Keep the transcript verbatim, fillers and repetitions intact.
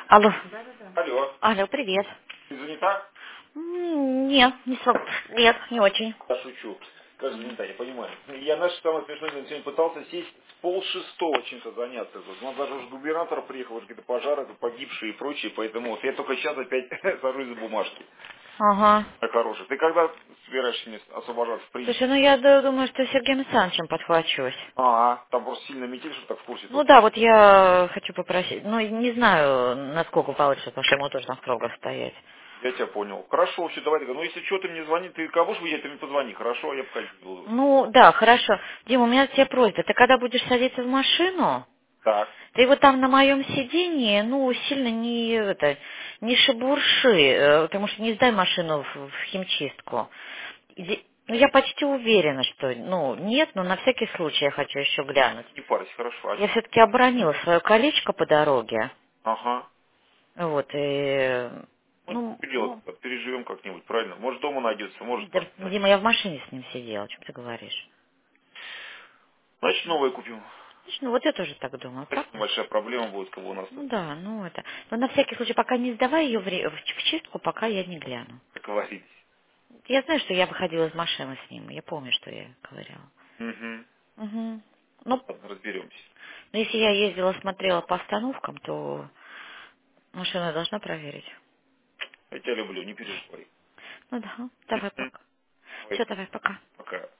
Алло. Алло, Алло, привет. ты занята? М, Нет, не срок. Нет, не очень. Я шучу. Как занята, я понимаю. Я наш самый смешной день сегодня пытался сесть с полшестого чем-то заняться. Вот. У нас даже уже губернатор приехал, уже какие-то пожары, погибшие и прочее, поэтому вот я только сейчас опять сажусь за бумажки. Ага. Так хороший. Ты когда собираешься мне освобождаться в принципе? Слушай, ну я д- думаю, что с Сергеем Александровичем подхвачусь. А, там просто сильно метель, что так в курсе Ну только. да, вот я хочу попросить. Ну, не знаю, насколько получится, потому что ему тоже на строго стоять. Я тебя понял. Хорошо, все, давай тогда. Ну, если что, ты мне звони, ты кого ж выезжать, ты мне позвони. Хорошо, я пока не буду. Ну, да, хорошо. Дима, у меня к тебе просьба. Ты когда будешь садиться в машину, Так. ты вот там на моем сиденье, ну, сильно не, это, не шебурши, э, потому что не сдай машину в, в химчистку. Иди- Ну, я почти уверена, что, ну, нет, но на всякий случай я хочу еще глянуть. Не парься, хорошо. А- Я все-таки обронила свое колечко по дороге, Ага. вот, и, Ну, ну, что делать? ну, Переживем как-нибудь, правильно? Может, дома найдется, может, да, там. Дима, я в машине с ним сидела, о чем ты говоришь? Значит, новое купим. Значит, ну, вот я тоже так думаю, Значит, правда? большая проблема будет, кого у нас тут, Ну да, ну это. Но на всякий случай, пока не сдавай ее в, ре- в ч- в чистку, пока я не гляну. как говорить. Я знаю, что я выходила из машины с ним, я помню, что я говорила. Угу. Угу. Ну, Ладно, разберемся. но если я ездила, смотрела по остановкам, то машину я должна проверить. Я тебя люблю, не переживай. Ну да, давай Мгм. пока. Давай, Все, давай пока. пока.